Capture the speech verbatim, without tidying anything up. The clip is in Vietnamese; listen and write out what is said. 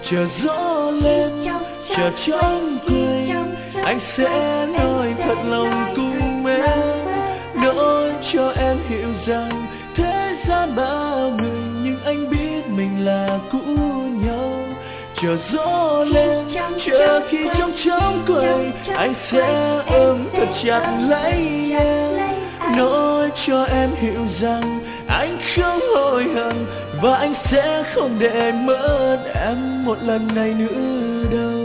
chờ gió lên, chờ trong quay, anh sẽ nói thật lòng cùng em, nói cho em hiểu rằng thế gian bao người nhưng anh biết mình là cũ nhau. Chờ gió lên, chờ khi trong trong quay, anh sẽ ôm thật chặt lấy em, nói cho em hiểu rằng anh không hối hận và anh sẽ không để mất em một lần này nữa đâu.